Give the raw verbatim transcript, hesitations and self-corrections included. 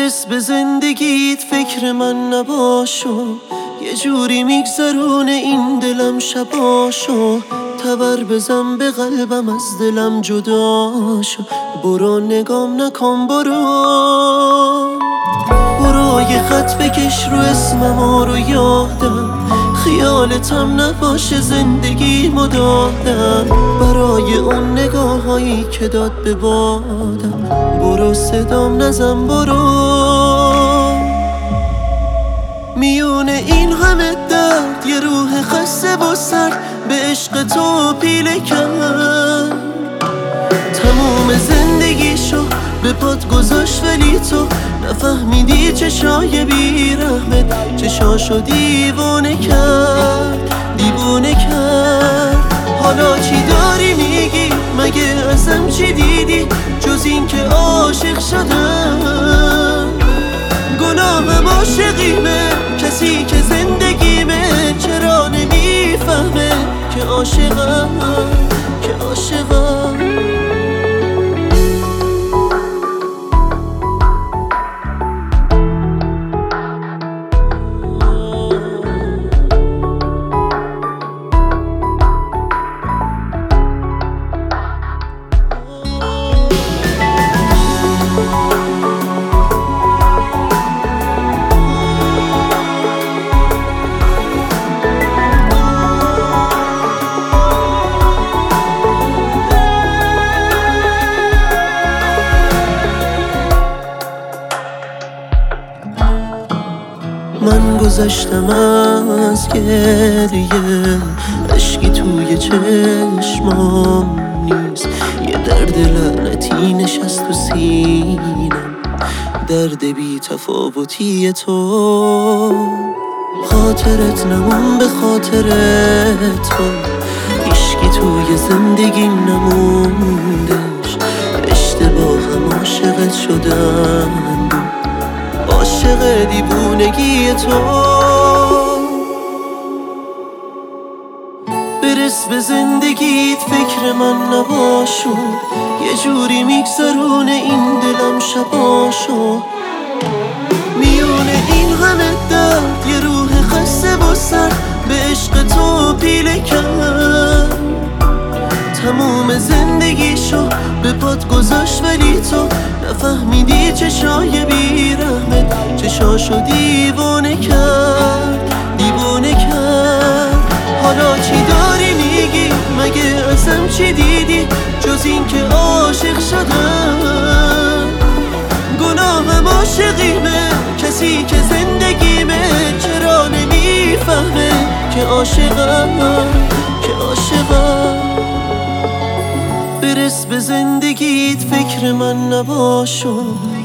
برس به زندگیت فکر من نباشو، یه جوری میگذرونه این دلم شباشو. تبر بزن به قلبم از دلم جدا شو، برو نگام نکن برو. برو یه خط بکش رو اسمم رو یادم، خیالتم نباشه زندگی مدادم. برای اون نگاه هایی که داد به بادم، برو صدام نزن برو. میونه این همه درد یه روح خسته و سرد به عشق تو پیله کرد. تموم زندگیشو به پات گذاشت ولی تو نفهمیدی چشای بیرحمت چشاشو دیوونه کرد دیوونه کرد. حالا چی داری میگی؟ مگه ازم چی دیدی جز این که عاشق شدم؟ گناهم عاشقیمه، کسی که زندگیمه چرا نمیفهمه که عاشقم که عاشقم. من گذشتم از گریه، اشکی توی چشمام نیست. یه درد لعنتی نشست تو سینم، درد بی تفاوتی تو. خاطرت نمون به خاطر تو، هیچکی توی زندگیم نموندش. اشتباهم عاشقت شدم، عاشق دیوونگی تو. برس به زندگیت فکر من نباشو، یه جوری میگذرونه این دلم شباشو. میونه این همه درد یه روح خسته و سر به عشق تو پیله کرد. تموم زندگیشو به پات گذاشت ولی تو نفهمیدی چشای بیرحمت چشاشو دیوونه کرد دیوونه کرد. حالا چی داری میگی؟ مگه ازم چی دیدی جز این که عاشق شدم؟ گناهم عاشقیمه، کسی که زندگیمه چرا نمیفهمه که عاشقم که عاشقم. برس به زندگیت فکر من نباشو،